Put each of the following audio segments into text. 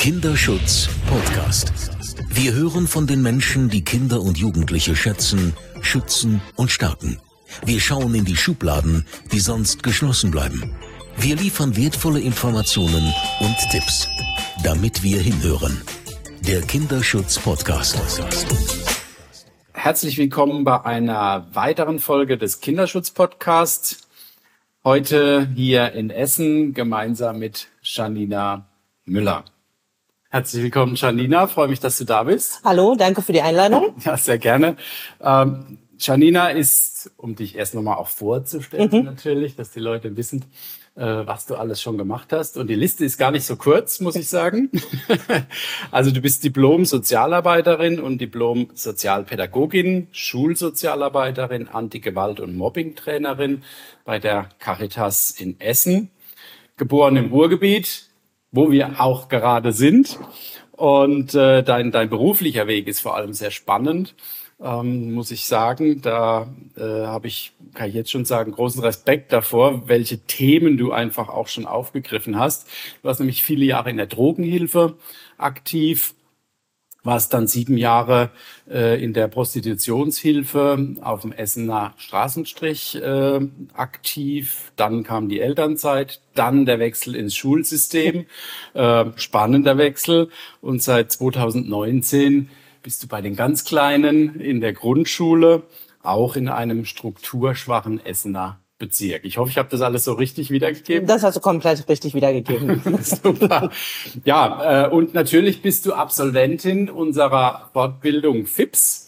Kinderschutz Podcast. Wir hören von den Menschen, die Kinder und Jugendliche schätzen, schützen und stärken. Wir schauen in die Schubladen, die sonst geschlossen bleiben. Wir liefern wertvolle Informationen und Tipps, damit wir hinhören. Der Kinderschutz Podcast. Herzlich willkommen bei einer weiteren Folge des Kinderschutz Podcasts. Heute hier in Essen gemeinsam mit Janina Müller. Herzlich willkommen, Janina. Freue mich, dass du da bist. Hallo, danke für die Einladung. Ja, sehr gerne. Janina ist, um dich erst nochmal auch vorzustellen natürlich, dass die Leute wissen, was du alles schon gemacht hast. Und die Liste ist gar nicht so kurz, muss ich sagen. Also du bist Diplom-Sozialarbeiterin und Diplom-Sozialpädagogin, Schulsozialarbeiterin, Anti-Gewalt- und Mobbing-Trainerin bei der Caritas in Essen, geboren im Ruhrgebiet, wo wir auch gerade sind. Und dein beruflicher Weg ist vor allem sehr spannend, muss ich sagen. Da kann ich jetzt schon sagen, großen Respekt davor, welche Themen du einfach auch schon aufgegriffen hast. Du warst nämlich viele Jahre in der Drogenhilfe aktiv, warst dann 7 Jahre in der Prostitutionshilfe auf dem Essener Straßenstrich aktiv. Dann kam die Elternzeit, dann der Wechsel ins Schulsystem, spannender Wechsel. Und seit 2019 bist du bei den ganz Kleinen in der Grundschule, auch in einem strukturschwachen Essener Bezirk. Ich hoffe, ich habe das alles so richtig wiedergegeben. Das hast du komplett richtig wiedergegeben. Super. Ja, und natürlich bist du Absolventin unserer Fortbildung FIPS,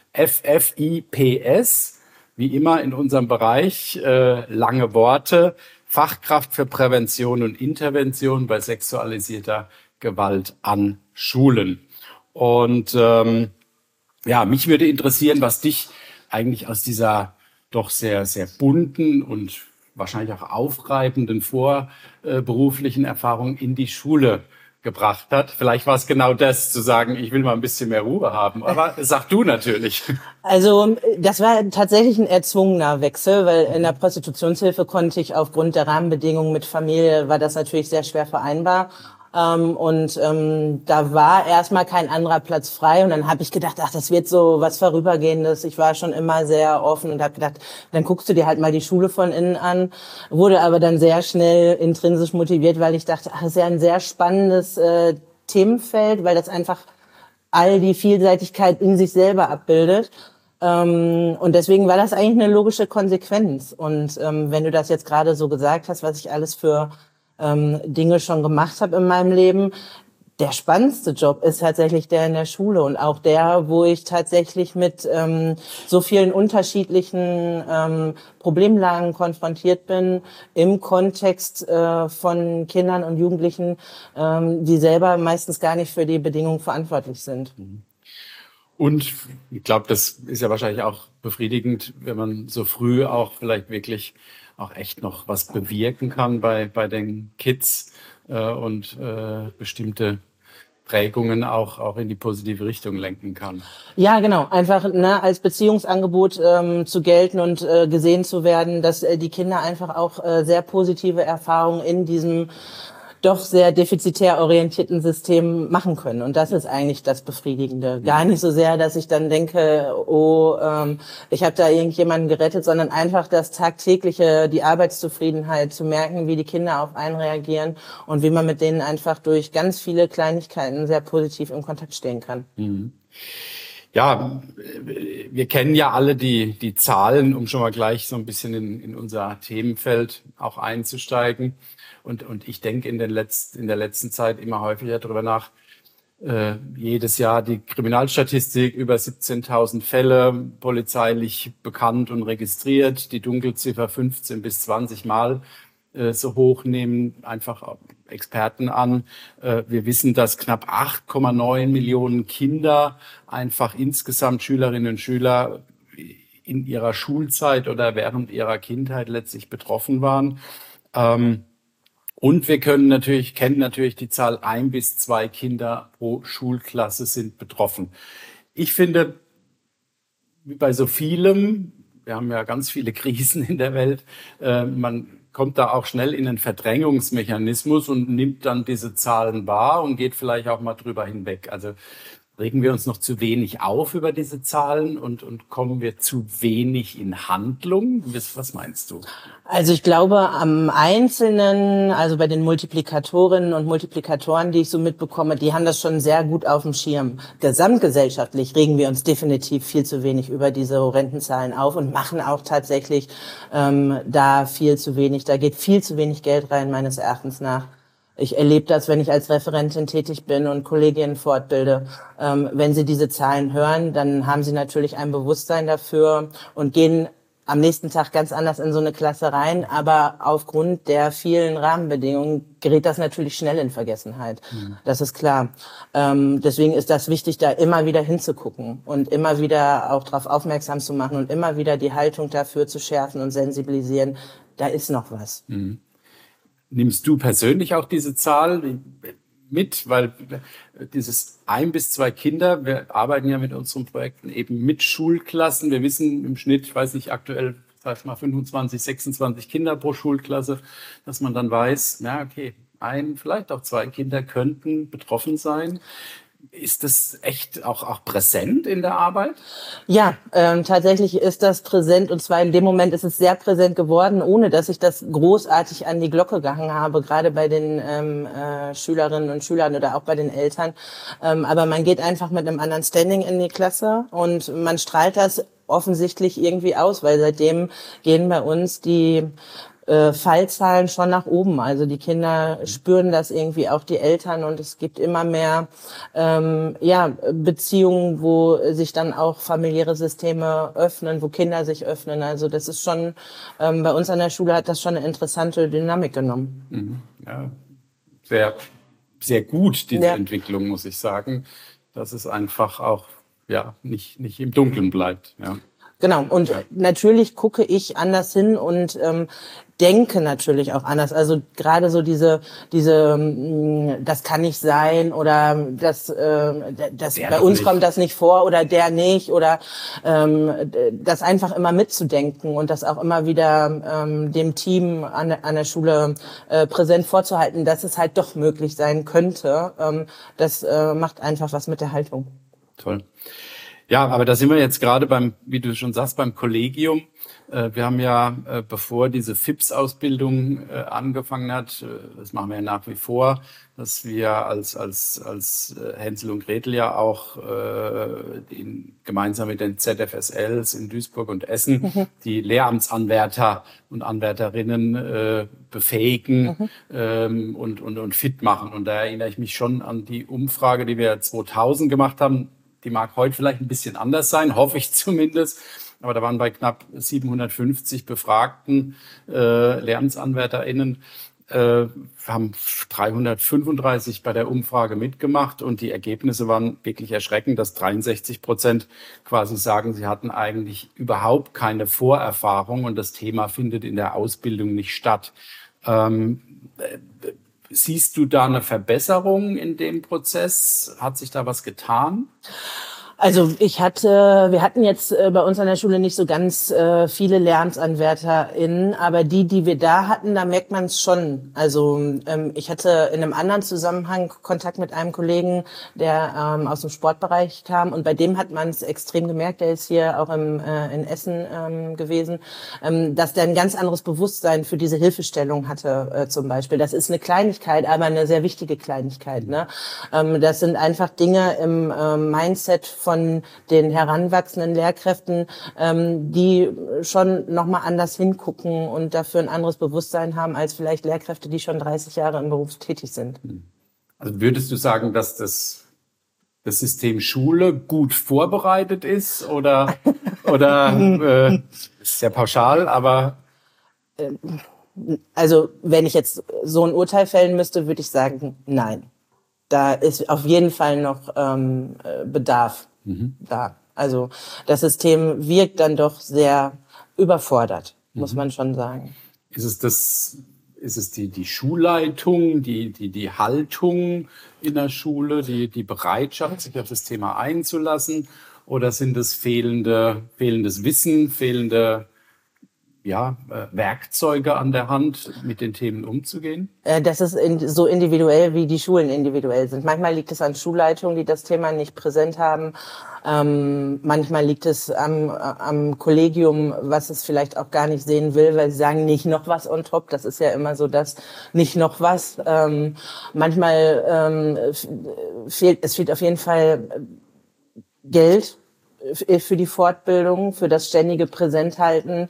FFIPS, wie immer in unserem Bereich, lange Worte, Fachkraft für Prävention und Intervention bei sexualisierter Gewalt an Schulen. Und mich würde interessieren, was dich eigentlich aus dieser doch sehr, sehr bunten und wahrscheinlich auch aufreibenden vorberuflichen Erfahrung in die Schule gebracht hat. Vielleicht war es genau das, zu sagen, ich will mal ein bisschen mehr Ruhe haben. Aber sag du natürlich. Also das war tatsächlich ein erzwungener Wechsel, weil in der Prostitutionshilfe konnte ich aufgrund der Rahmenbedingungen mit Familie, war das natürlich sehr schwer vereinbar. Da war erstmal kein anderer Platz frei und dann habe ich gedacht, das wird so was Vorübergehendes. Ich war schon immer sehr offen und habe gedacht, dann guckst du dir halt mal die Schule von innen an, wurde aber dann sehr schnell intrinsisch motiviert, weil ich dachte, das ist ja ein sehr spannendes Themenfeld, weil das einfach all die Vielseitigkeit in sich selber abbildet. Und deswegen war das eigentlich eine logische Konsequenz. Und wenn du das jetzt gerade so gesagt hast, was ich alles für Dinge schon gemacht habe in meinem Leben. Der spannendste Job ist tatsächlich der in der Schule und auch der, wo ich tatsächlich mit so vielen unterschiedlichen Problemlagen konfrontiert bin im Kontext von Kindern und Jugendlichen, die selber meistens gar nicht für die Bedingungen verantwortlich sind. Und ich glaube, das ist ja wahrscheinlich auch befriedigend, wenn man so früh auch vielleicht wirklich auch echt noch was bewirken kann bei den Kids und bestimmte Prägungen auch in die positive Richtung lenken kann. Ja, genau. Einfach als Beziehungsangebot zu gelten und gesehen zu werden, dass die Kinder einfach auch sehr positive Erfahrungen in diesem doch sehr defizitär orientierten System machen können. Und das ist eigentlich das Befriedigende. Gar nicht so sehr, dass ich dann denke, ich habe da irgendjemanden gerettet, sondern einfach das tagtägliche, die Arbeitszufriedenheit, zu merken, wie die Kinder auf einen reagieren und wie man mit denen einfach durch ganz viele Kleinigkeiten sehr positiv im Kontakt stehen kann. Mhm. Ja, wir kennen ja alle die Zahlen, um schon mal gleich so ein bisschen in unser Themenfeld auch einzusteigen. Und ich denke in der letzten Zeit immer häufiger darüber nach, jedes Jahr die Kriminalstatistik, über 17.000 Fälle polizeilich bekannt und registriert, die Dunkelziffer 15 bis 20 Mal so hoch nehmen einfach Experten an. Wir wissen, dass knapp 8,9 Millionen Kinder einfach insgesamt Schülerinnen und Schüler in ihrer Schulzeit oder während ihrer Kindheit letztlich betroffen waren. Und wir kennen natürlich die Zahl 1 bis 2 Kinder pro Schulklasse sind betroffen. Ich finde, wie bei so vielem, wir haben ja ganz viele Krisen in der Welt, man kommt da auch schnell in einen Verdrängungsmechanismus und nimmt dann diese Zahlen wahr und geht vielleicht auch mal drüber hinweg. Also regen wir uns noch zu wenig auf über diese Zahlen und kommen wir zu wenig in Handlung? Was meinst du? Also ich glaube, am Einzelnen, also bei den Multiplikatorinnen und Multiplikatoren, die ich so mitbekomme, die haben das schon sehr gut auf dem Schirm. Gesamtgesellschaftlich regen wir uns definitiv viel zu wenig über diese horrenden Zahlen auf und machen auch tatsächlich da viel zu wenig. Da geht viel zu wenig Geld rein, meines Erachtens nach. Ich erlebe das, wenn ich als Referentin tätig bin und Kolleginnen fortbilde. Wenn sie diese Zahlen hören, dann haben sie natürlich ein Bewusstsein dafür und gehen am nächsten Tag ganz anders in so eine Klasse rein. Aber aufgrund der vielen Rahmenbedingungen gerät das natürlich schnell in Vergessenheit. Das ist klar. Deswegen ist das wichtig, da immer wieder hinzugucken und immer wieder auch darauf aufmerksam zu machen und immer wieder die Haltung dafür zu schärfen und sensibilisieren. Da ist noch was. Nimmst du persönlich auch diese Zahl mit? Weil dieses 1 bis 2 Kinder, wir arbeiten ja mit unseren Projekten eben mit Schulklassen. Wir wissen im Schnitt, ich weiß nicht, aktuell, sag ich mal, 25, 26 Kinder pro Schulklasse, dass man dann weiß, ja, okay, vielleicht auch 2 Kinder könnten betroffen sein. Ist das echt auch präsent in der Arbeit? Ja, tatsächlich ist das präsent und zwar in dem Moment ist es sehr präsent geworden, ohne dass ich das großartig an die Glocke gehangen habe, gerade bei den Schülerinnen und Schülern oder auch bei den Eltern. Aber man geht einfach mit einem anderen Standing in die Klasse und man strahlt das offensichtlich irgendwie aus, weil seitdem gehen bei uns die Fallzahlen schon nach oben. Also die Kinder spüren das irgendwie, auch die Eltern, und es gibt immer mehr Beziehungen, wo sich dann auch familiäre Systeme öffnen, wo Kinder sich öffnen. Also das ist schon, bei uns an der Schule hat das schon eine interessante Dynamik genommen. Ja, sehr, sehr gut, diese Entwicklung, muss ich sagen, dass es einfach auch nicht im Dunkeln bleibt. Ja. Genau, und natürlich gucke ich anders hin und denke natürlich auch anders. Also gerade so diese, das kann nicht sein oder das bei uns kommt das nicht vor oder der nicht oder das einfach immer mitzudenken und das auch immer wieder dem Team an der Schule präsent vorzuhalten, dass es halt doch möglich sein könnte. Das macht einfach was mit der Haltung. Toll. Ja, aber da sind wir jetzt gerade wie du schon sagst, beim Kollegium. Wir haben ja, bevor diese FIPS-Ausbildung angefangen hat, das machen wir ja nach wie vor, dass wir als Hänsel und Gretel ja auch gemeinsam mit den ZFSLs in Duisburg und Essen die Lehramtsanwärter und Anwärterinnen befähigen und fit machen. Und da erinnere ich mich schon an die Umfrage, die wir 2000 gemacht haben. Die mag heute vielleicht ein bisschen anders sein, hoffe ich zumindest. Aber da waren bei knapp 750 befragten LehramtsanwärterInnen, haben 335 bei der Umfrage mitgemacht. Und die Ergebnisse waren wirklich erschreckend, dass 63% quasi sagen, sie hatten eigentlich überhaupt keine Vorerfahrung und das Thema findet in der Ausbildung nicht statt. Siehst du da eine Verbesserung in dem Prozess? Hat sich da was getan? Also wir hatten jetzt bei uns an der Schule nicht so ganz viele LehramtsanwärterInnen, aber die wir da hatten, da merkt man es schon. Also ich hatte in einem anderen Zusammenhang Kontakt mit einem Kollegen, der aus dem Sportbereich kam, und bei dem hat man es extrem gemerkt, der ist hier auch in Essen gewesen, dass der ein ganz anderes Bewusstsein für diese Hilfestellung hatte zum Beispiel. Das ist eine Kleinigkeit, aber eine sehr wichtige Kleinigkeit. Ne? Das sind einfach Dinge im Mindset von den heranwachsenden Lehrkräften, die schon nochmal anders hingucken und dafür ein anderes Bewusstsein haben als vielleicht Lehrkräfte, die schon 30 Jahre im Beruf tätig sind. Also würdest du sagen, dass das System Schule gut vorbereitet ist oder ist sehr pauschal, aber also wenn ich jetzt so ein Urteil fällen müsste, würde ich sagen, nein. Da ist auf jeden Fall noch Bedarf da. Also das System wirkt dann doch sehr überfordert, muss man schon sagen. Ist es die Schulleitung, die Haltung in der Schule, die Bereitschaft, sich auf das Thema einzulassen, oder sind es fehlendes Wissen, fehlende Werkzeuge an der Hand, mit den Themen umzugehen? Das ist so individuell, wie die Schulen individuell sind. Manchmal liegt es an Schulleitungen, die das Thema nicht präsent haben. Manchmal liegt es am Kollegium, was es vielleicht auch gar nicht sehen will, weil sie sagen, nicht noch was on top. Das ist ja immer so, dass nicht noch was. Manchmal fehlt auf jeden Fall Geld für die Fortbildung, für das ständige Präsenthalten.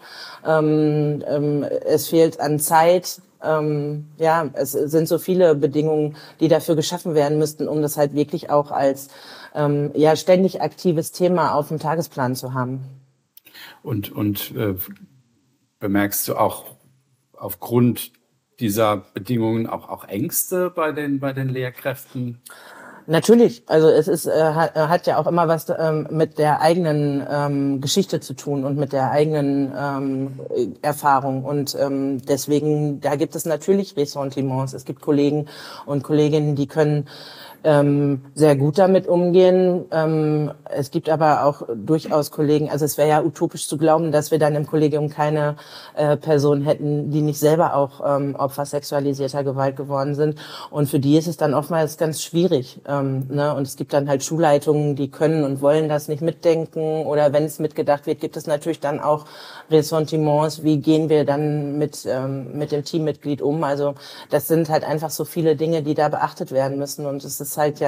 Es fehlt an Zeit. Es sind so viele Bedingungen, die dafür geschaffen werden müssten, um das halt wirklich auch als ständig aktives Thema auf dem Tagesplan zu haben. Und bemerkst du auch aufgrund dieser Bedingungen auch Ängste bei den Lehrkräften? Natürlich, also es ist hat ja auch immer was mit der eigenen Geschichte zu tun und mit der eigenen Erfahrung und deswegen da gibt es natürlich Ressentiments. Es gibt Kollegen und Kolleginnen, die können sehr gut damit umgehen. Es gibt aber auch durchaus Kollegen, also es wäre ja utopisch zu glauben, dass wir dann im Kollegium keine Personen hätten, die nicht selber auch Opfer sexualisierter Gewalt geworden sind. Und für die ist es dann oftmals ganz schwierig. Und es gibt dann halt Schulleitungen, die können und wollen das nicht mitdenken. Oder wenn es mitgedacht wird, gibt es natürlich dann auch Ressentiments. Wie gehen wir dann mit dem Teammitglied um? Also das sind halt einfach so viele Dinge, die da beachtet werden müssen. Und es ist halt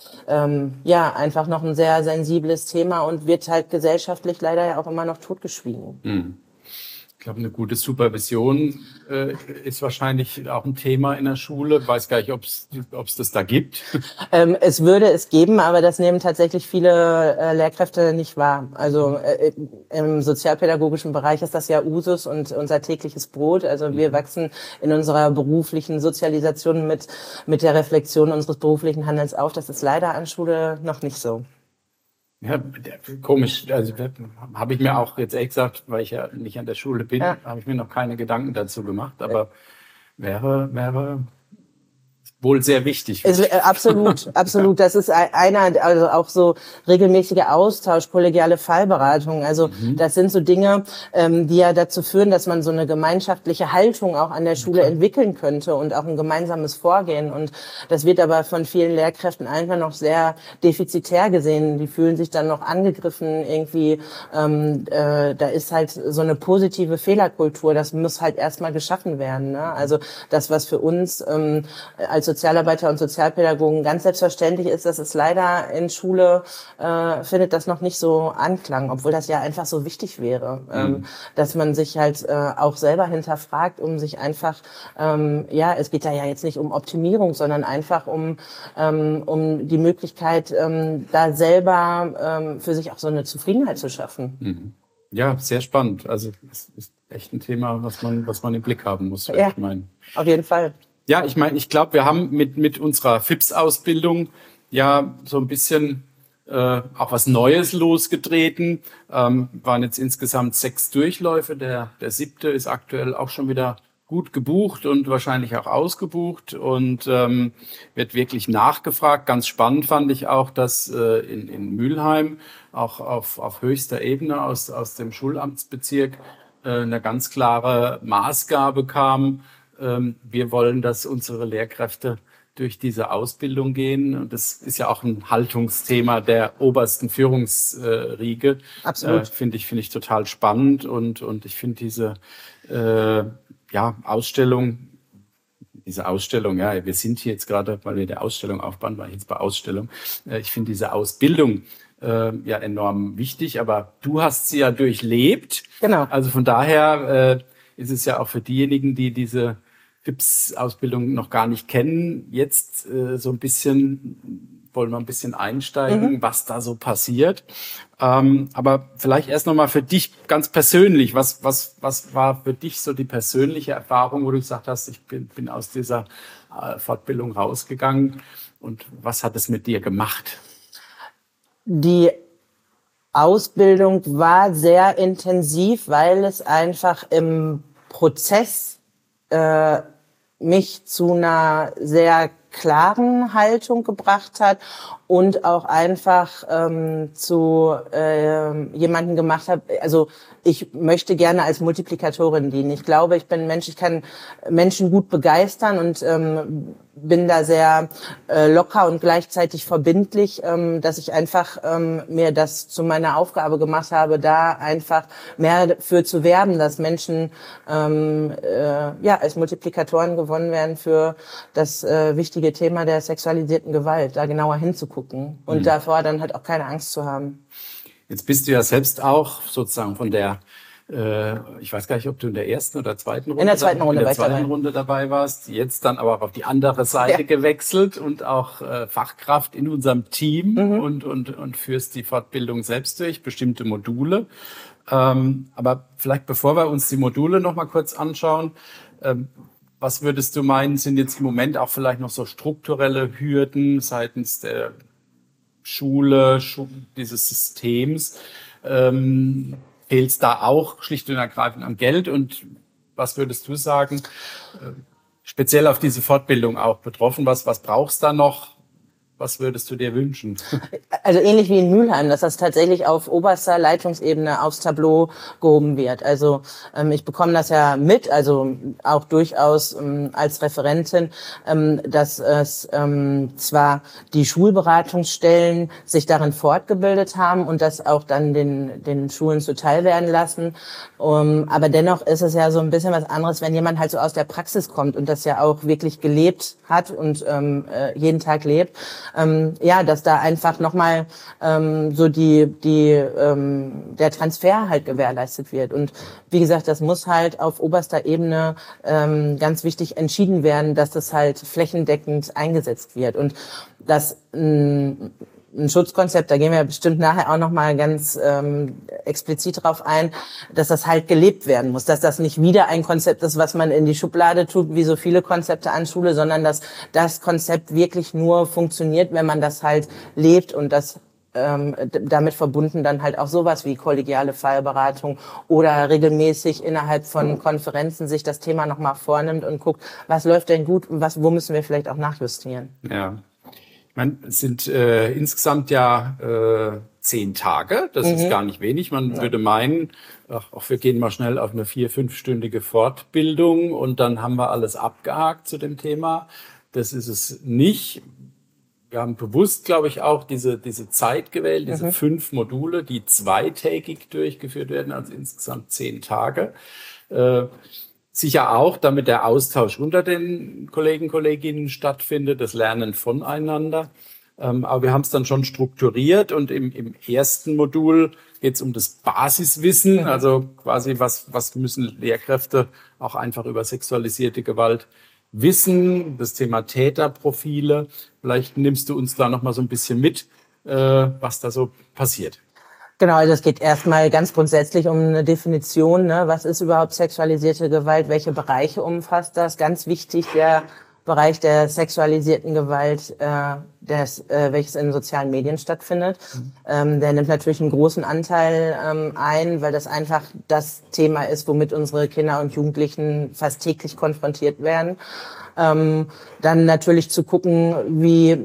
einfach noch ein sehr sensibles Thema und wird halt gesellschaftlich leider ja auch immer noch totgeschwiegen. Mhm. Ich glaube, eine gute Supervision ist wahrscheinlich auch ein Thema in der Schule. Ich weiß gar nicht, ob es das da gibt. Es würde es geben, aber das nehmen tatsächlich viele Lehrkräfte nicht wahr. Also im sozialpädagogischen Bereich ist das ja Usus und unser tägliches Brot. Also wir wachsen in unserer beruflichen Sozialisation mit der Reflexion unseres beruflichen Handelns auf. Das ist leider an Schule noch nicht so. Ja, komisch. Also habe ich mir auch jetzt ehrlich gesagt, weil ich ja nicht an der Schule bin, habe ich mir noch keine Gedanken dazu gemacht. Aber wäre wohl sehr wichtig. Absolut, absolut. Das ist also auch so regelmäßiger Austausch, kollegiale Fallberatung. Also das sind so Dinge, die ja dazu führen, dass man so eine gemeinschaftliche Haltung auch an der Schule entwickeln könnte und auch ein gemeinsames Vorgehen. Und das wird aber von vielen Lehrkräften einfach noch sehr defizitär gesehen. Die fühlen sich dann noch angegriffen irgendwie. Da ist halt so eine positive Fehlerkultur. Das muss halt erstmal geschaffen werden. Ne? Also das, was für uns als Sozialarbeiter und Sozialpädagogen ganz selbstverständlich ist, dass es leider in Schule findet das noch nicht so Anklang, obwohl das ja einfach so wichtig wäre, dass man sich halt auch selber hinterfragt, um sich einfach, es geht da ja jetzt nicht um Optimierung, sondern einfach um die Möglichkeit, da selber für sich auch so eine Zufriedenheit zu schaffen. Mhm. Ja, sehr spannend. Also es ist echt ein Thema, was man im Blick haben muss. Ja, auf jeden Fall. Ja, ich glaube, wir haben mit unserer FIPS-Ausbildung ja so ein bisschen auch was Neues losgetreten. Waren jetzt insgesamt 6 Durchläufe. Der 7. ist aktuell auch schon wieder gut gebucht und wahrscheinlich auch ausgebucht und wird wirklich nachgefragt. Ganz spannend fand ich auch, dass in Mülheim auch auf höchster Ebene aus dem Schulamtsbezirk eine ganz klare Maßgabe kam. Wir wollen, dass unsere Lehrkräfte durch diese Ausbildung gehen. Und das ist ja auch ein Haltungsthema der obersten Führungsriege. Absolut. Finde ich total spannend. Und ich finde diese Ausstellung, wir sind hier jetzt gerade, weil wir der Ausstellung aufbauen, war ich jetzt bei Ausstellung. Ich finde diese Ausbildung enorm wichtig, aber du hast sie ja durchlebt. Genau. Also von daher ist es ja auch für diejenigen, die diese FIPS-Ausbildung noch gar nicht kennen, jetzt wollen wir ein bisschen einsteigen, was da so passiert. Aber vielleicht erst nochmal für dich ganz persönlich, was war für dich so die persönliche Erfahrung, wo du gesagt hast, ich bin aus dieser Fortbildung rausgegangen und was hat es mit dir gemacht? Die Ausbildung war sehr intensiv, weil es einfach im Prozess mich zu einer sehr klaren Haltung gebracht hat und auch einfach zu jemanden gemacht habe. Also ich möchte gerne als Multiplikatorin dienen. Ich glaube, ich bin ein Mensch, ich kann Menschen gut begeistern und bin da sehr locker und gleichzeitig verbindlich, dass ich einfach mir das zu meiner Aufgabe gemacht habe, da einfach mehr dafür zu werben, dass Menschen als Multiplikatoren gewonnen werden für das wichtige Thema der sexualisierten Gewalt, da genauer hinzugucken und davor dann halt auch keine Angst zu haben. Jetzt bist du ja selbst auch sozusagen von der, ich weiß gar nicht, ob du in der ersten oder zweiten Runde, dabei warst, jetzt dann aber auch auf die andere Seite gewechselt und auch Fachkraft in unserem Team und führst die Fortbildung selbst durch, bestimmte Module. Aber vielleicht bevor wir uns die Module noch mal kurz anschauen, was würdest du meinen, sind jetzt im Moment auch vielleicht noch so strukturelle Hürden seitens der Schule, dieses Systems? Fehlt es da auch schlicht und ergreifend am Geld? Und was würdest du sagen, speziell auf diese Fortbildung auch betroffen, was brauchst du da noch? Was würdest du dir wünschen? Also ähnlich wie in Mülheim, dass das tatsächlich auf oberster Leitungsebene aufs Tableau gehoben wird. Also ich bekomme das ja mit, also auch durchaus als Referentin, dass es zwar die Schulberatungsstellen sich darin fortgebildet haben und das auch dann den Schulen zuteil werden lassen. Aber dennoch ist es ja so ein bisschen was anderes, wenn jemand halt so aus der Praxis kommt und das ja auch wirklich gelebt hat und jeden Tag lebt. Dass da einfach nochmal so der Transfer halt gewährleistet wird. Und wie gesagt, das muss halt auf oberster Ebene ganz wichtig entschieden werden, dass das halt flächendeckend eingesetzt wird. Und das ein Schutzkonzept, da gehen wir bestimmt nachher auch nochmal ganz explizit drauf ein, dass das halt gelebt werden muss, dass das nicht wieder ein Konzept ist, was man in die Schublade tut, wie so viele Konzepte an Schule, sondern dass das Konzept wirklich nur funktioniert, wenn man das halt lebt und das damit verbunden dann halt auch sowas wie kollegiale Fallberatung oder regelmäßig innerhalb von Konferenzen sich das Thema nochmal vornimmt und guckt, was läuft denn gut und wo müssen wir vielleicht auch nachjustieren. Ja. Ich meine, es sind insgesamt ja 10 Tage. Das ist gar nicht wenig. Man würde meinen, wir gehen mal schnell auf eine 4-5-stündige Fortbildung und dann haben wir alles abgehakt zu dem Thema. Das ist es nicht. Wir haben bewusst, glaube ich, auch diese Zeit gewählt, diese 5 Module, die zweitägig durchgeführt werden, also insgesamt 10 Tage. Sicher auch, damit der Austausch unter den Kollegen, Kolleginnen stattfindet, das Lernen voneinander. Aber wir haben es dann schon strukturiert und im ersten Modul geht es um das Basiswissen, also quasi was müssen Lehrkräfte auch einfach über sexualisierte Gewalt wissen, das Thema Täterprofile. Vielleicht nimmst du uns da noch mal so ein bisschen mit, was da so passiert. Genau, also es geht erstmal ganz grundsätzlich um eine Definition, ne? Was ist überhaupt sexualisierte Gewalt, welche Bereiche umfasst das? Ganz wichtig, der Bereich der sexualisierten Gewalt, welches in sozialen Medien stattfindet. Der nimmt natürlich einen großen Anteil ein, weil das einfach das Thema ist, womit unsere Kinder und Jugendlichen fast täglich konfrontiert werden. Dann natürlich zu gucken, wie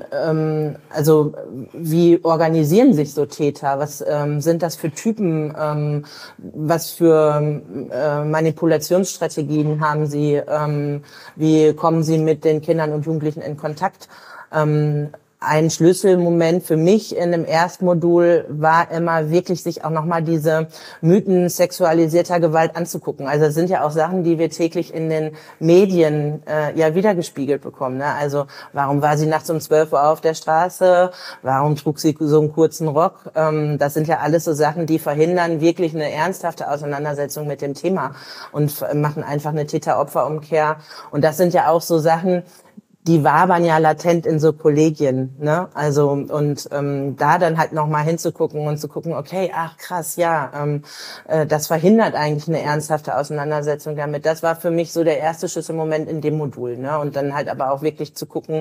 organisieren sich so Täter? Was sind das für Typen? Was für Manipulationsstrategien haben sie? Wie kommen sie mit den Kindern und Jugendlichen in Kontakt? Ein Schlüsselmoment für mich in dem ersten Modul war immer wirklich, sich auch nochmal diese Mythen sexualisierter Gewalt anzugucken. Also es sind ja auch Sachen, die wir täglich in den Medien wiedergespiegelt bekommen. Ne? Also warum war sie nachts um 12 Uhr auf der Straße? Warum trug sie so einen kurzen Rock? Das sind ja alles so Sachen, die verhindern wirklich eine ernsthafte Auseinandersetzung mit dem Thema und machen einfach eine Täter-Opfer-Umkehr. Und das sind ja auch so Sachen, die wabern ja latent in so Kollegien, ne? Also und da dann halt noch mal hinzugucken und zu gucken, okay, ach krass, das verhindert eigentlich eine ernsthafte Auseinandersetzung damit. Das war für mich so der erste Schlüsselmoment in dem Modul, ne? Und dann halt aber auch wirklich zu gucken,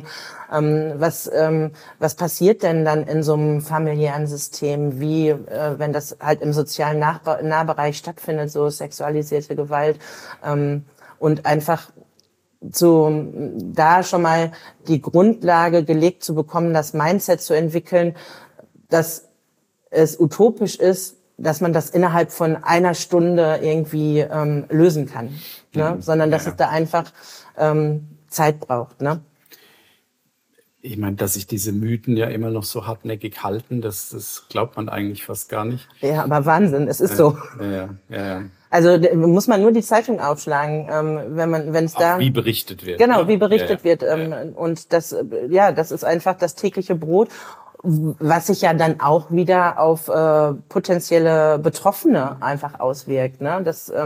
was passiert denn dann in so einem familiären System, wie wenn das halt im sozialen Nahbereich stattfindet, so sexualisierte Gewalt und einfach da schon mal die Grundlage gelegt zu bekommen, das Mindset zu entwickeln, dass es utopisch ist, dass man das innerhalb von einer Stunde irgendwie lösen kann, ne? Sondern dass es da einfach Zeit braucht, ne? Ich meine, dass sich diese Mythen ja immer noch so hartnäckig halten, das glaubt man eigentlich fast gar nicht. Ja, aber Wahnsinn, es ist so. Ja. Also muss man nur die Zeitung aufschlagen, wenn es da wie berichtet wird. Genau, ne? wie berichtet wird. Und das ist einfach das tägliche Brot, was sich ja dann auch wieder auf potenzielle Betroffene einfach auswirkt. Ne?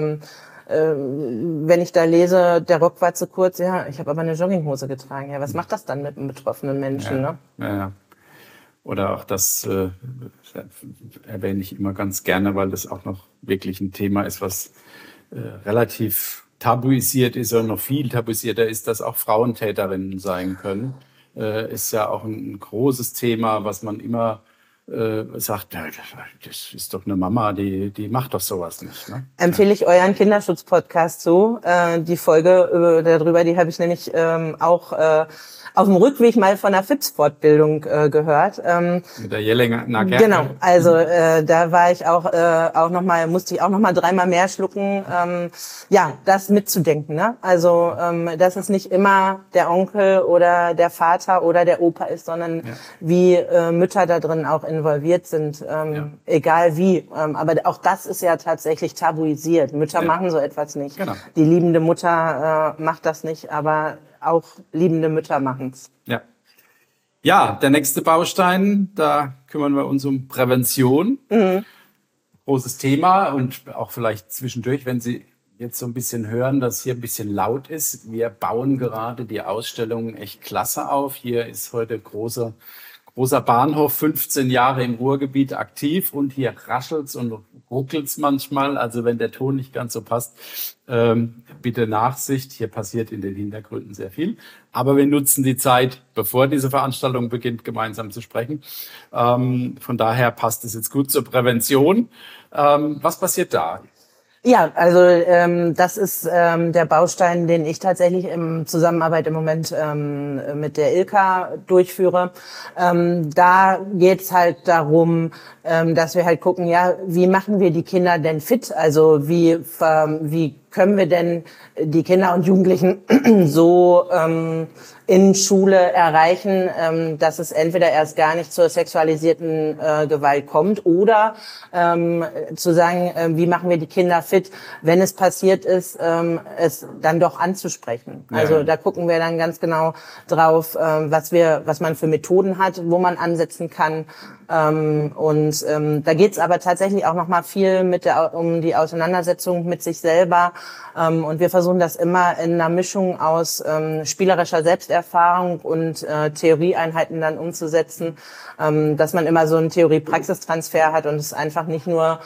Wenn ich da lese, der Rock war zu kurz, ja, ich habe aber eine Jogginghose getragen. Ja, was macht das dann mit einem betroffenen Menschen? Ja. Oder auch das erwähne ich immer ganz gerne, weil das auch noch wirklich ein Thema ist, was relativ tabuisiert ist oder noch viel tabuisierter ist, dass auch Frauen Täterinnen sein können. Ist ja auch ein großes Thema, was man immer sagt, ja, das ist doch eine Mama, die macht doch sowas nicht. Ne? Empfehle ich euren Kinderschutz-Podcast so. Die Folge darüber, die habe ich nämlich auch auf dem Rückweg mal von der FIPS-Fortbildung gehört. Mit der Jellinger Gärtner. Genau, also da war ich musste ich auch noch mal 3-mal mehr schlucken, das mitzudenken, ne? Also dass es nicht immer der Onkel oder der Vater oder der Opa ist, sondern wie Mütter da drin auch involviert sind, egal wie. Aber auch das ist ja tatsächlich tabuisiert. Mütter machen so etwas nicht. Genau. Die liebende Mutter macht das nicht, aber auch liebende Mütter machen's. Ja. Ja, der nächste Baustein, da kümmern wir uns um Prävention. Großes Thema und auch vielleicht zwischendurch, wenn Sie jetzt so ein bisschen hören, dass hier ein bisschen laut ist. Wir bauen gerade die Ausstellung echt klasse auf. Hier ist heute großer Bahnhof, 15 Jahre im Ruhrgebiet aktiv und hier raschelt's und ruckelt's manchmal. Also wenn der Ton nicht ganz so passt, bitte Nachsicht. Hier passiert in den Hintergründen sehr viel. Aber wir nutzen die Zeit, bevor diese Veranstaltung beginnt, gemeinsam zu sprechen. Von daher passt es jetzt gut zur Prävention. Was passiert da? Ja, also das ist der Baustein, den ich tatsächlich in Zusammenarbeit im Moment mit der Ilka durchführe. Da geht's halt darum, dass wir halt gucken, ja, wie machen wir die Kinder denn fit? Also wie können wir denn die Kinder und Jugendlichen so in Schule erreichen, dass es entweder erst gar nicht zur sexualisierten Gewalt kommt oder zu sagen, wie machen wir die Kinder fit, wenn es passiert ist, es dann doch anzusprechen. Ja. Also da gucken wir dann ganz genau drauf, was man für Methoden hat, wo man ansetzen kann. Da geht's aber tatsächlich auch noch mal viel um die Auseinandersetzung mit sich selber. Und wir versuchen das immer in einer Mischung aus spielerischer Selbsterfahrung und Theorieeinheiten dann umzusetzen, dass man immer so einen Theorie-Praxistransfer hat und es einfach nicht nur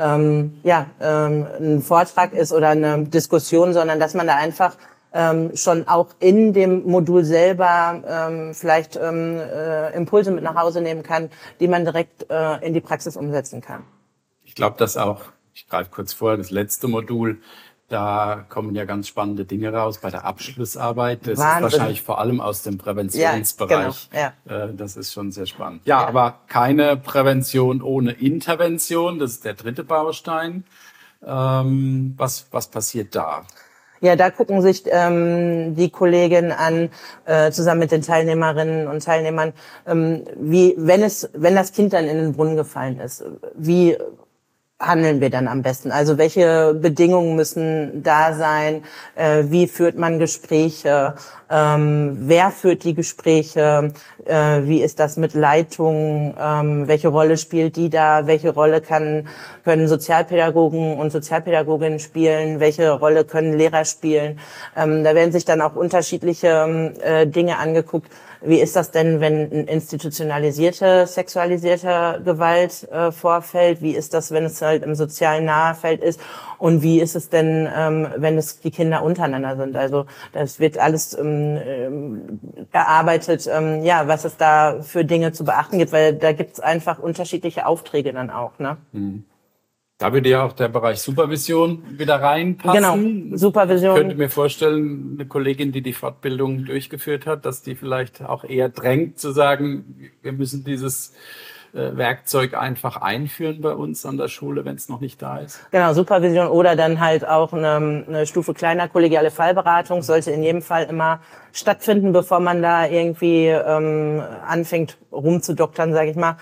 ein Vortrag ist oder eine Diskussion, sondern dass man da einfach schon auch in dem Modul selber vielleicht Impulse mit nach Hause nehmen kann, die man direkt in die Praxis umsetzen kann. Ich glaube, dass auch, ich greife kurz vor, das letzte Modul, da kommen ja ganz spannende Dinge raus bei der Abschlussarbeit. Das Wahnsinn. ist wahrscheinlich vor allem aus dem Präventionsbereich. Ja, genau, das ist schon sehr spannend. Ja, aber keine Prävention ohne Intervention. Das ist der dritte Baustein. Was passiert da? Ja, da gucken sich die Kolleginnen an, zusammen mit den Teilnehmerinnen und Teilnehmern, wenn das Kind dann in den Brunnen gefallen ist, wie handeln wir dann am besten? Also welche Bedingungen müssen da sein? Wie führt man Gespräche? Wer führt die Gespräche? Wie ist das mit Leitung? Welche Rolle spielt die da? Welche Rolle können Sozialpädagogen und Sozialpädagoginnen spielen? Welche Rolle können Lehrer spielen? Da werden sich dann auch unterschiedliche Dinge angeguckt. Wie ist das denn, wenn institutionalisierte, sexualisierte Gewalt vorfällt? Wie ist das, wenn es halt im sozialen Nahfeld ist? Und wie ist es denn, wenn es die Kinder untereinander sind? Also das wird alles erarbeitet, was es da für Dinge zu beachten gibt, weil da gibt es einfach unterschiedliche Aufträge dann auch. Ne? Da würde ja auch der Bereich Supervision wieder reinpassen. Genau, Supervision. Ich könnte mir vorstellen, eine Kollegin, die die Fortbildung durchgeführt hat, dass die vielleicht auch eher drängt zu sagen, wir müssen dieses Werkzeug einfach einführen bei uns an der Schule, wenn es noch nicht da ist. Genau, Supervision oder dann halt auch eine Stufe kleiner, kollegiale Fallberatung sollte in jedem Fall immer stattfinden, bevor man da irgendwie anfängt rumzudoktern, sage ich mal.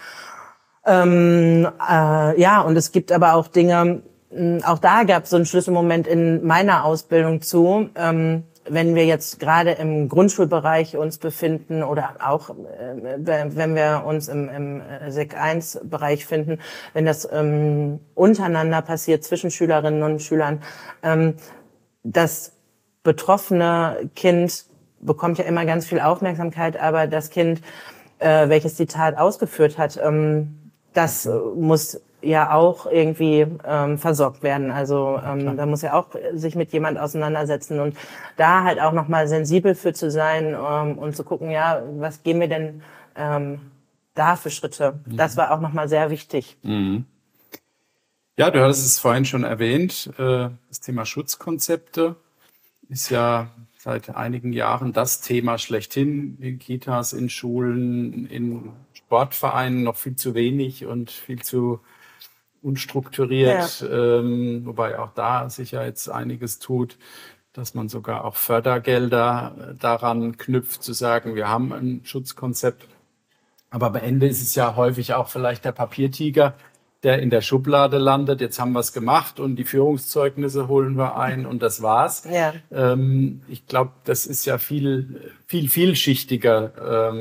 Ja, und es gibt aber auch Dinge, auch da gab es so einen Schlüsselmoment in meiner Ausbildung zu, wenn wir jetzt gerade im Grundschulbereich uns befinden oder auch wenn wir uns im Sek 1 Bereich finden, wenn das untereinander passiert zwischen Schülerinnen und Schülern, das betroffene Kind bekommt ja immer ganz viel Aufmerksamkeit, aber das Kind, welches die Tat ausgeführt hat, das muss ja auch irgendwie versorgt werden. Also da muss ja auch sich mit jemand auseinandersetzen und da halt auch nochmal sensibel für zu sein und zu gucken, ja, was gehen wir denn da für Schritte? Das war auch nochmal sehr wichtig. Mhm. Ja, du hattest es vorhin schon erwähnt, das Thema Schutzkonzepte ist ja seit einigen Jahren das Thema schlechthin in Kitas, in Schulen, in Sportvereinen noch viel zu wenig und viel zu unstrukturiert, wobei auch da sich ja jetzt einiges tut, dass man sogar auch Fördergelder daran knüpft, zu sagen, wir haben ein Schutzkonzept. Aber am Ende ist es ja häufig auch vielleicht der Papiertiger, der in der Schublade landet. Jetzt haben wir es gemacht und die Führungszeugnisse holen wir ein und das war's. Ja. Ich glaube, das ist ja viel vielschichtiger,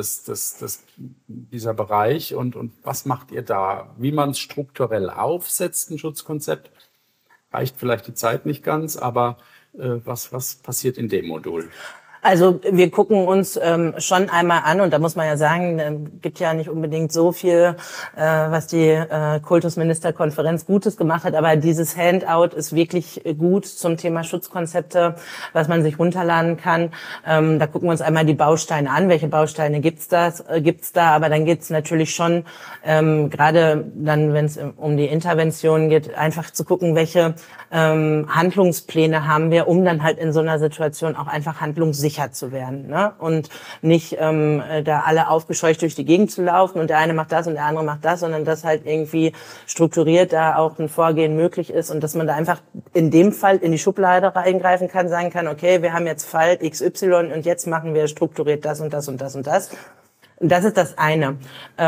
dieser Bereich. Und was macht ihr da? Wie man es strukturell aufsetzt, ein Schutzkonzept, reicht vielleicht die Zeit nicht ganz, aber was passiert in dem Modul? Also wir gucken uns schon einmal an und da muss man ja sagen, gibt ja nicht unbedingt so viel, was die Kultusministerkonferenz Gutes gemacht hat, aber dieses Handout ist wirklich gut zum Thema Schutzkonzepte, was man sich runterladen kann. Da gucken wir uns einmal die Bausteine an, welche Bausteine gibt's da, aber dann geht's natürlich schon, gerade dann, wenn es um die Intervention geht, einfach zu gucken, welche Handlungspläne haben wir, um dann halt in so einer Situation auch einfach handlungssicher zu werden, ne? Und nicht da alle aufgescheucht durch die Gegend zu laufen und der eine macht das und der andere macht das, sondern dass halt irgendwie strukturiert da auch ein Vorgehen möglich ist und dass man da einfach in dem Fall in die Schublade reingreifen kann, sagen kann, okay, wir haben jetzt Fall XY und jetzt machen wir strukturiert das und das und das und das. Und das ist das eine.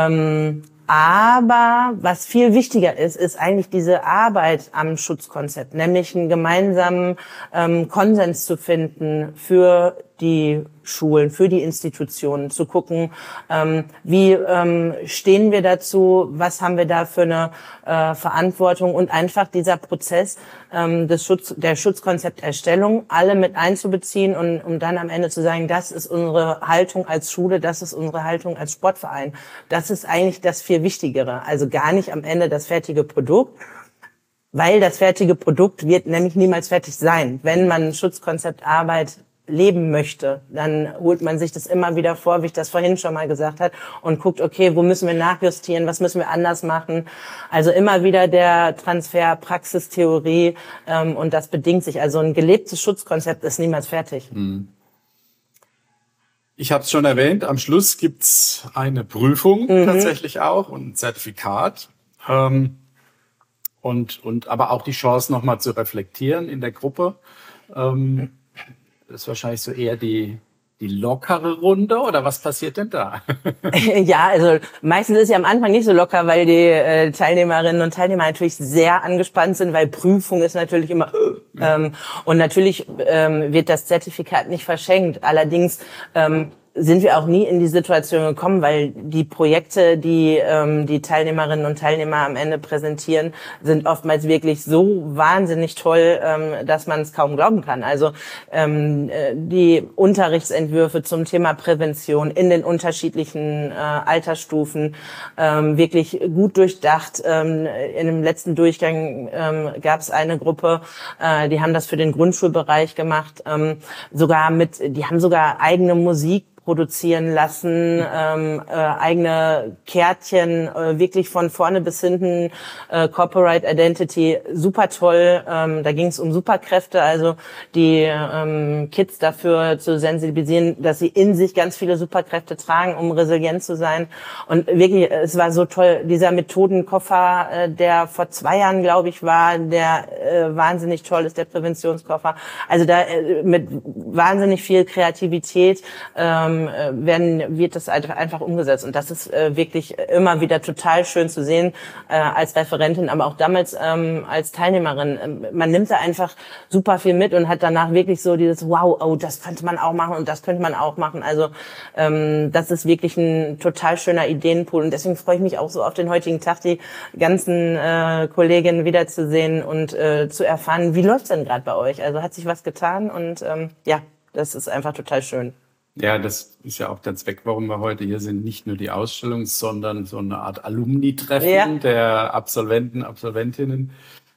Aber was viel wichtiger ist, ist eigentlich diese Arbeit am Schutzkonzept, nämlich einen gemeinsamen Konsens zu finden für die Schulen, für die Institutionen, zu gucken, wie stehen wir dazu, was haben wir da für eine Verantwortung und einfach dieser Prozess der Schutzkonzepterstellung alle mit einzubeziehen und um dann am Ende zu sagen, das ist unsere Haltung als Schule, das ist unsere Haltung als Sportverein. Das ist eigentlich das viel Wichtigere. Also gar nicht am Ende das fertige Produkt, weil das fertige Produkt wird nämlich niemals fertig sein. Wenn man Schutzkonzeptarbeit leben möchte, dann holt man sich das immer wieder vor, wie ich das vorhin schon mal gesagt habe, und guckt, okay, wo müssen wir nachjustieren, was müssen wir anders machen. Also immer wieder der Transfer Praxistheorie und das bedingt sich. Also ein gelebtes Schutzkonzept ist niemals fertig. Ich habe es schon erwähnt, am Schluss gibt's eine Prüfung tatsächlich auch und ein Zertifikat. Und aber auch die Chance, nochmal zu reflektieren in der Gruppe. Das ist wahrscheinlich so eher die lockere Runde, oder was passiert denn da? Ja, also meistens ist ja am Anfang nicht so locker, weil die Teilnehmerinnen und Teilnehmer natürlich sehr angespannt sind, weil Prüfung ist natürlich immer und natürlich wird das Zertifikat nicht verschenkt. Allerdings sind wir auch nie in die Situation gekommen, weil die Projekte, die die Teilnehmerinnen und Teilnehmer am Ende präsentieren, sind oftmals wirklich so wahnsinnig toll, dass man es kaum glauben kann. Also die Unterrichtsentwürfe zum Thema Prävention in den unterschiedlichen Altersstufen, wirklich gut durchdacht. In dem letzten Durchgang gab es eine Gruppe, die haben das für den Grundschulbereich gemacht, die haben sogar eigene Musik produzieren lassen, eigene Kärtchen, wirklich von vorne bis hinten, Corporate Identity, super toll. Da ging es um Superkräfte, also die Kids dafür zu sensibilisieren, dass sie in sich ganz viele Superkräfte tragen, um resilient zu sein. Und wirklich, es war so toll, dieser Methodenkoffer, der vor 2 Jahren, glaube ich, war, der wahnsinnig toll ist, der Präventionskoffer. Also da mit wahnsinnig viel Kreativität wird das einfach umgesetzt. Und das ist wirklich immer wieder total schön zu sehen als Referentin, aber auch damals als Teilnehmerin. Man nimmt da einfach super viel mit und hat danach wirklich so dieses Wow, oh, das könnte man auch machen und das könnte man auch machen. Also das ist wirklich ein total schöner Ideenpool. Und deswegen freue ich mich auch so auf den heutigen Tag, die ganzen Kolleginnen wiederzusehen und zu erfahren, wie läuft's denn gerade bei euch? Also hat sich was getan und ja, das ist einfach total schön. Ja, das ist ja auch der Zweck, warum wir heute hier sind. Nicht nur die Ausstellung, sondern so eine Art Alumni-Treffen der Absolventen, Absolventinnen,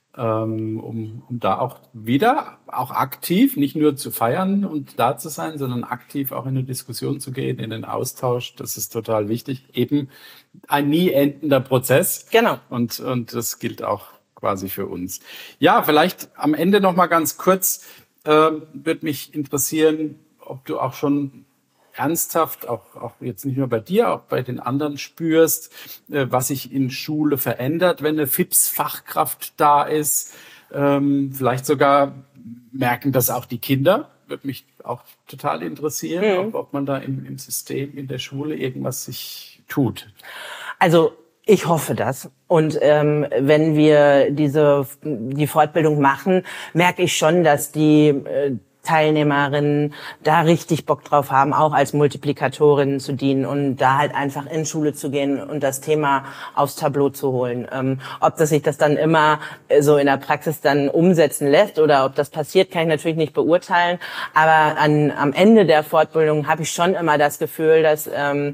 um da auch wieder auch aktiv, nicht nur zu feiern und da zu sein, sondern aktiv auch in eine Diskussion zu gehen, in den Austausch. Das ist total wichtig. Eben ein nie endender Prozess. Genau. Und das gilt auch quasi für uns. Ja, vielleicht am Ende noch mal ganz kurz, würde mich interessieren, ob du auch schon ernsthaft, auch jetzt nicht nur bei dir, auch bei den anderen spürst, was sich in Schule verändert, wenn eine FIPS-Fachkraft da ist. Vielleicht sogar merken das auch die Kinder. Würde mich auch total interessieren, ob man da im System, in der Schule irgendwas sich tut. Also ich hoffe das. Und wenn wir die Fortbildung machen, merke ich schon, dass die Teilnehmerinnen da richtig Bock drauf haben, auch als Multiplikatorinnen zu dienen und da halt einfach in Schule zu gehen und das Thema aufs Tableau zu holen. Ob das sich das dann immer so in der Praxis dann umsetzen lässt oder ob das passiert, kann ich natürlich nicht beurteilen. Aber am Ende der Fortbildung habe ich schon immer das Gefühl, dass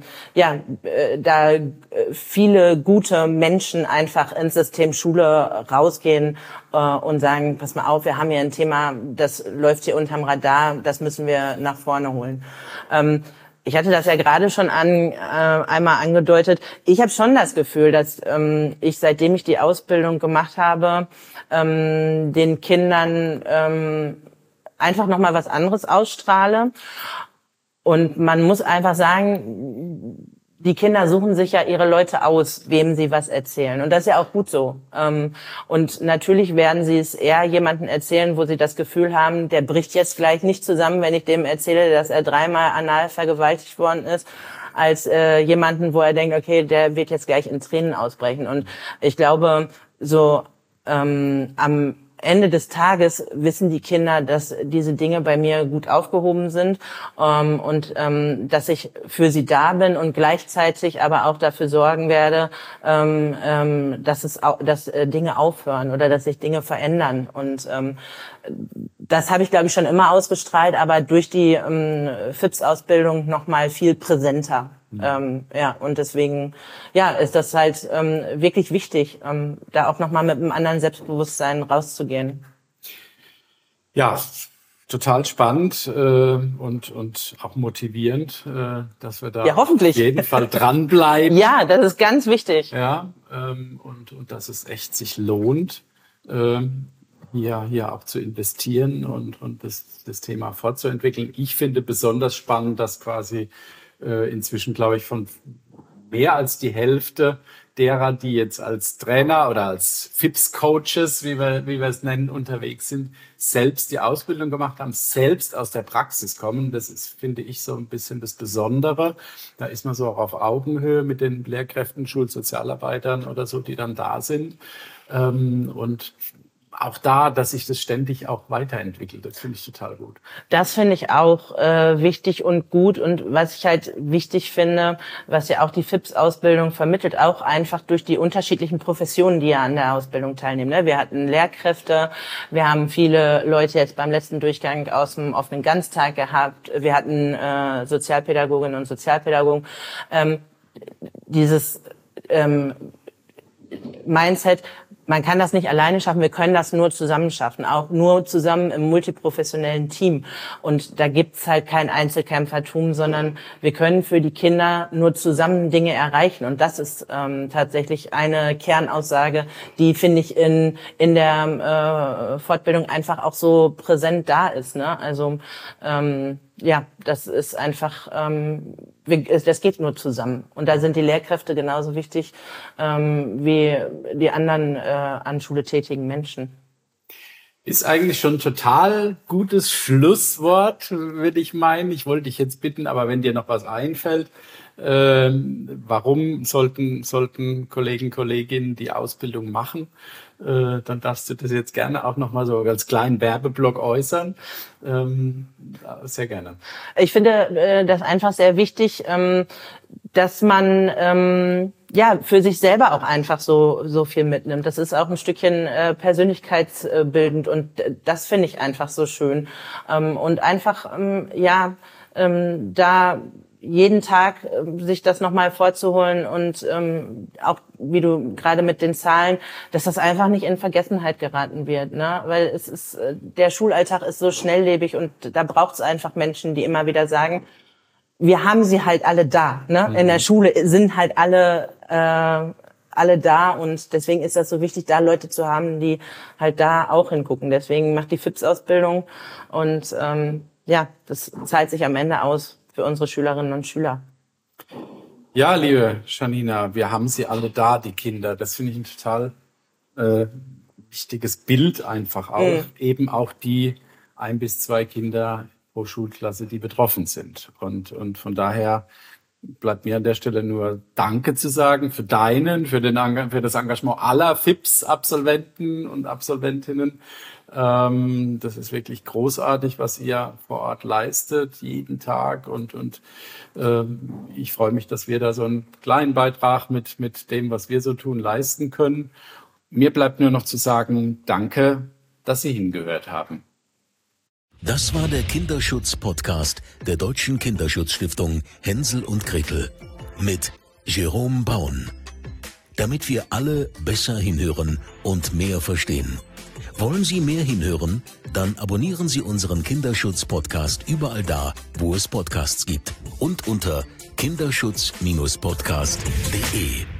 da viele gute Menschen einfach ins System Schule rausgehen und sagen, pass mal auf, wir haben hier ein Thema, das läuft hier unterm Radar, das müssen wir nach vorne holen. Ich hatte das ja gerade schon einmal angedeutet. Ich habe schon das Gefühl, dass ich, seitdem ich die Ausbildung gemacht habe, den Kindern einfach nochmal was anderes ausstrahle. Und man muss einfach sagen, die Kinder suchen sich ja ihre Leute aus, wem sie was erzählen. Und das ist ja auch gut so. Und natürlich werden sie es eher jemandem erzählen, wo sie das Gefühl haben, der bricht jetzt gleich nicht zusammen, wenn ich dem erzähle, dass er 3-mal anal vergewaltigt worden ist, als jemanden, wo er denkt, okay, der wird jetzt gleich in Tränen ausbrechen. Und ich glaube, so am Ende des Tages wissen die Kinder, dass diese Dinge bei mir gut aufgehoben sind und dass ich für sie da bin und gleichzeitig aber auch dafür sorgen werde, dass Dinge aufhören oder dass sich Dinge verändern. Und das habe ich, glaube ich, schon immer ausgestrahlt, aber durch die FIPS-Ausbildung noch mal viel präsenter. Und deswegen, ist das halt wirklich wichtig, da auch nochmal mit einem anderen Selbstbewusstsein rauszugehen. Ja, total spannend und auch motivierend, dass wir da hoffentlich auf jeden Fall dranbleiben. Ja, das ist ganz wichtig. Ja, und dass es echt sich lohnt, hier auch zu investieren und das Thema fortzuentwickeln. Ich finde besonders spannend, dass quasi inzwischen, glaube ich, von mehr als die Hälfte derer, die jetzt als Trainer oder als FIPS-Coaches, wie wir es nennen, unterwegs sind, selbst die Ausbildung gemacht haben, selbst aus der Praxis kommen. Das ist, finde ich, so ein bisschen das Besondere. Da ist man so auch auf Augenhöhe mit den Lehrkräften, Schulsozialarbeitern oder so, die dann da sind. Und auch da, dass sich das ständig auch weiterentwickelt. Das finde ich total gut. Das finde ich auch wichtig und gut. Und was ich halt wichtig finde, was ja auch die FIPS-Ausbildung vermittelt, auch einfach durch die unterschiedlichen Professionen, die ja an der Ausbildung teilnehmen. Ne? Wir hatten Lehrkräfte, wir haben viele Leute jetzt beim letzten Durchgang aus dem offenen Ganztag gehabt, wir hatten Sozialpädagoginnen und Sozialpädagogen. Dieses Mindset, Man kann das nicht alleine schaffen, wir können das nur zusammen schaffen, auch nur zusammen im multiprofessionellen Team. Und da gibt's halt kein Einzelkämpfertum, sondern wir können für die Kinder nur zusammen Dinge erreichen. Und das ist tatsächlich eine Kernaussage, die, finde ich, in der Fortbildung einfach auch so präsent da ist. Ne? Also ja, das ist einfach, das geht nur zusammen. Und da sind die Lehrkräfte genauso wichtig wie die anderen an Schule tätigen Menschen. Ist eigentlich schon ein total gutes Schlusswort, würde ich meinen. Ich wollte dich jetzt bitten, aber wenn dir noch was einfällt, warum sollten Kollegen, Kolleginnen die Ausbildung machen? Dann darfst du das jetzt gerne auch noch mal so als kleinen Werbeblock äußern. Sehr gerne. Ich finde das einfach sehr wichtig, dass man ja für sich selber auch einfach so viel mitnimmt. Das ist auch ein Stückchen persönlichkeitsbildend und das finde ich einfach so schön. Und einfach da jeden Tag sich das nochmal vorzuholen und auch wie du gerade mit den Zahlen, dass das einfach nicht in Vergessenheit geraten wird, ne? Weil es ist der Schulalltag ist so schnelllebig und da braucht es einfach Menschen, die immer wieder sagen, wir haben sie halt alle da, ne? In der Schule sind halt alle da und deswegen ist das so wichtig, da Leute zu haben, die halt da auch hingucken. Deswegen macht die FIPS-Ausbildung und das zahlt sich am Ende aus für unsere Schülerinnen und Schüler. Ja, liebe Janina, wir haben sie alle da, die Kinder. Das finde ich ein total wichtiges Bild einfach auch. Eben auch die 1 bis 2 Kinder pro Schulklasse, die betroffen sind. Und von daher bleibt mir an der Stelle nur Danke zu sagen für das Engagement aller FIPS-Absolventen und Absolventinnen. Das ist wirklich großartig, was ihr vor Ort leistet, jeden Tag. Und ich freue mich, dass wir da so einen kleinen Beitrag mit dem, was wir so tun, leisten können. Mir bleibt nur noch zu sagen, danke, dass Sie hingehört haben. Das war der Kinderschutz-Podcast der Deutschen Kinderschutzstiftung Hänsel und Gretel mit Jerome Baun. Damit wir alle besser hinhören und mehr verstehen. Wollen Sie mehr hinhören? Dann abonnieren Sie unseren Kinderschutz-Podcast überall da, wo es Podcasts gibt. Und unter kinderschutz-podcast.de.